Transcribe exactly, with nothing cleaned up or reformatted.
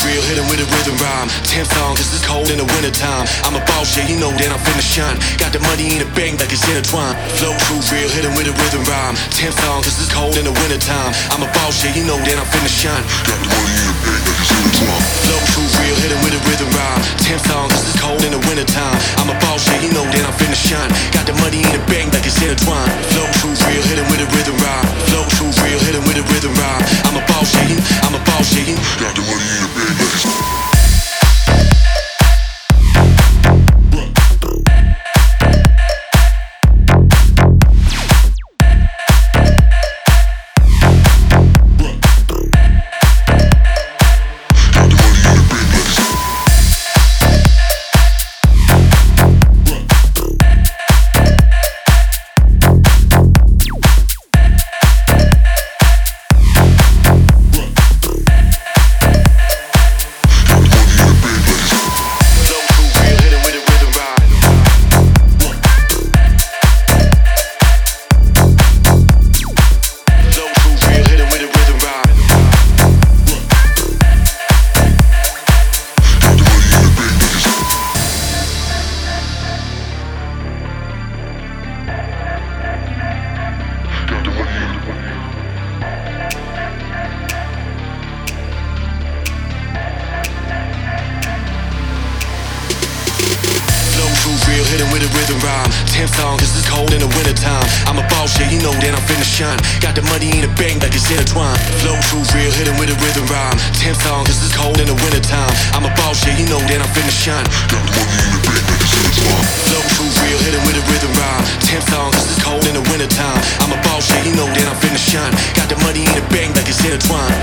real, hit him with a rhythm rhyme. Ten song, cause it's cold in the wintertime. I'm a boss, yeah, you know that I'm finna shine. Got the money in the bank like it's intertwined. Flow true real, hit him with a rhythm rhyme. Ten song, cause it's cold in the wintertime. I'm a boss, yeah, you know that I'm finna shine. Got the money in the bank like it's intertwined. Flow true real, hit him with a rhythm rhyme. Ten song, cause it's cold in the wintertime. I'm a boss, yeah, you know that I'm finna shine. Got the money in the bank like it's intertwined. Flow true real, hit him with a rhythm rhyme. Flow true real, hit him with a rhythm rhyme. I'm a boss, yeah, you, I'm a boss, yeah, you. Got the money in the bank like it's hit him with a rhythm rhyme. Ten song, cause it's cold in the wintertime. I'm a boss, yeah, you know that I'm finna shine. Got the money in the bank like it's intertwined. Flow true real, hit him with a rhythm rhyme. Ten song, cause it's cold in the wintertime. I'm a boss, yeah, you know that I'm finna shine. Got the money in the bank like it's intertwined. Flow true real, hit him with a rhythm rhyme. Ten song, cause it's cold in the wintertime. I'm a boss, yeah, you know that I'm finna shine. Got the money in the bank like it's intertwined.